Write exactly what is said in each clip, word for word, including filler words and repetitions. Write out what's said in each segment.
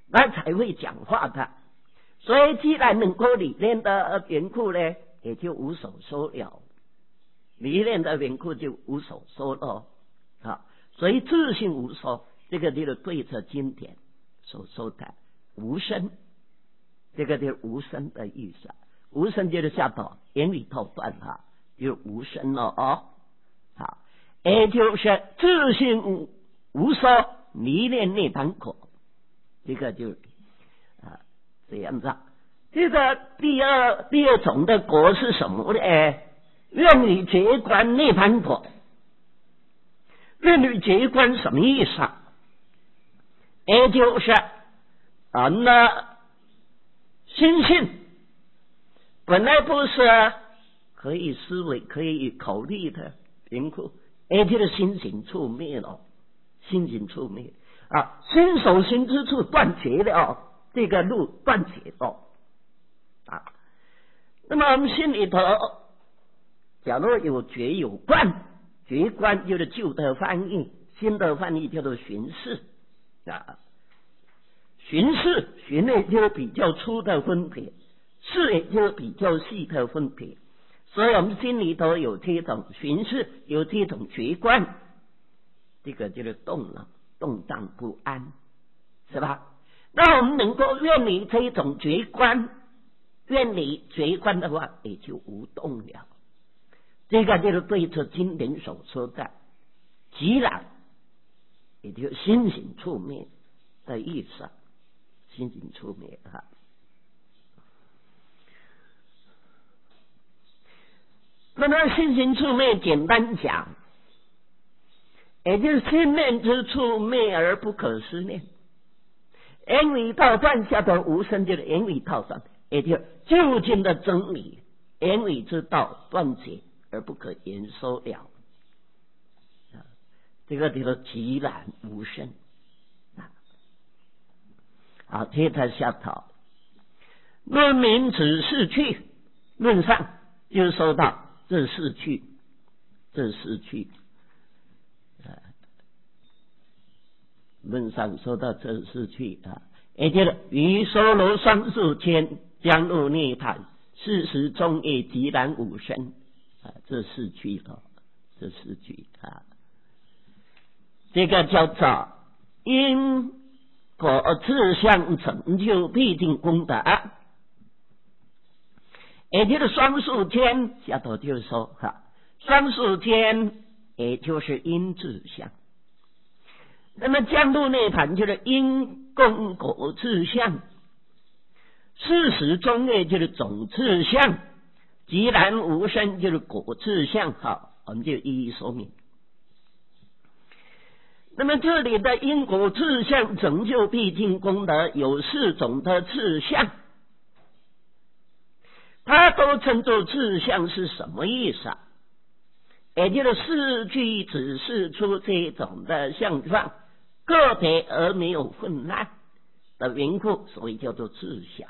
那才会讲话的。所以既然能够理念的缘故呢，也就无所说了，理念的缘故就无所说了啊。所以自性无说，这个就是对着经典所说的无声，这个就是无声的意思。无声就是下头言语头断哈，就无声了哦。好，也就是自性无说，离念涅槃果，这个就啊这样子。这个第二第二种的果是什么呢？愿你觉观涅槃果。愿你觉观什么意思啊？也就是啊，那心性本来不是可以思维、可以考虑的缘故，也就是心行处灭了，心行处灭啊，心所行之处断绝了，这个路断绝了啊。那么我们心里头，假如有觉有观，觉观就是旧的翻译，新的翻译叫做寻视啊。寻视，寻呢就是比较粗的分别，视也就是比较细的分别。所以我们心里头有这种寻视，有这种觉观，这个就是动了，动荡不安，是吧？那我们能够愿你这种觉观，愿你觉观的话，也就无动了。这个就是对着经典所说的即然，也就是心行处灭的意思。心行处灭啊。那么心行处灭简单讲，也就是心念之处灭而不可思念。言语道断下的无声，就是言语道断，也就是究竟的真理，言语之道断绝而不可言说了。这个叫做寂然无声。好，接着下头，论明此四趣，论上就说到这四趣，这四趣，论上说到这四趣啊，也就是于娑罗双数天将入涅槃，四时中夜寂然无声啊，这四趣了，这四趣啊，这个叫做因果自相成就必定功德，也就是双数天下头就说哈，双数天也就是因自相。那么降入涅槃就是因功果自相，事实中业就是种自相，寂然无声就是果自相。好，我们就一一说明。那么这里的因果自相成就必定功德有四种的自相，它都称作自相是什么意思啊？也就是四句指示出这种的相状，个别而没有混乱的缘故，所以叫做自相。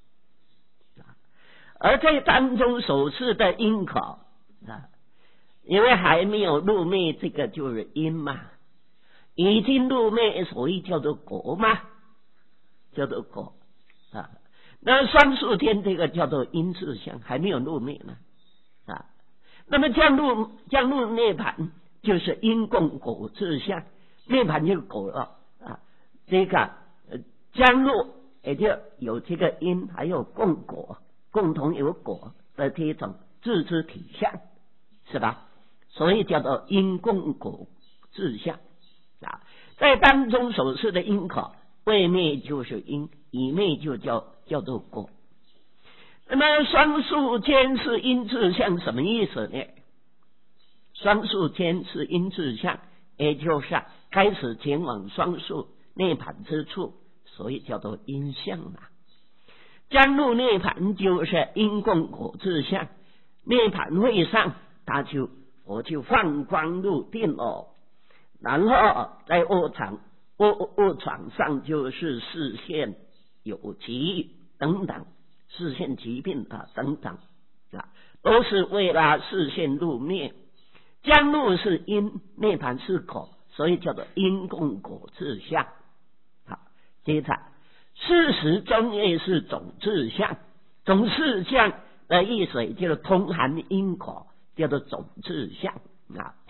而在当中所示的因果啊，因为还没有入灭，这个就是因嘛。已经入灭，所以叫做果嘛，叫做果啊。那双数天这个叫做因自相，还没有入灭呢啊。那么降入降入涅槃，就是因共果自相，涅槃就是果了啊。这个呃降入也就有这个因，还有共果，共同有果的这种自之体相，是吧？所以叫做因共果自相。啊，在当中所示的因果，未灭就是因，已灭就叫叫做果。那么双数天是因自相，什么意思呢？双数天是因自相，也就是开始前往双数涅槃之处，所以叫做因相嘛。将入涅槃就是因共果自相，涅槃会上，他就我就放光入定了。然后在卧床卧卧床上就是视线有疾等等，视线疾病啊等等啊，都是为了视线入灭。将入是因，涅槃是果，所以叫做因共果自相。好，接着事实中也是总志向，总志向的意思也就是通含因果，叫做总志向啊。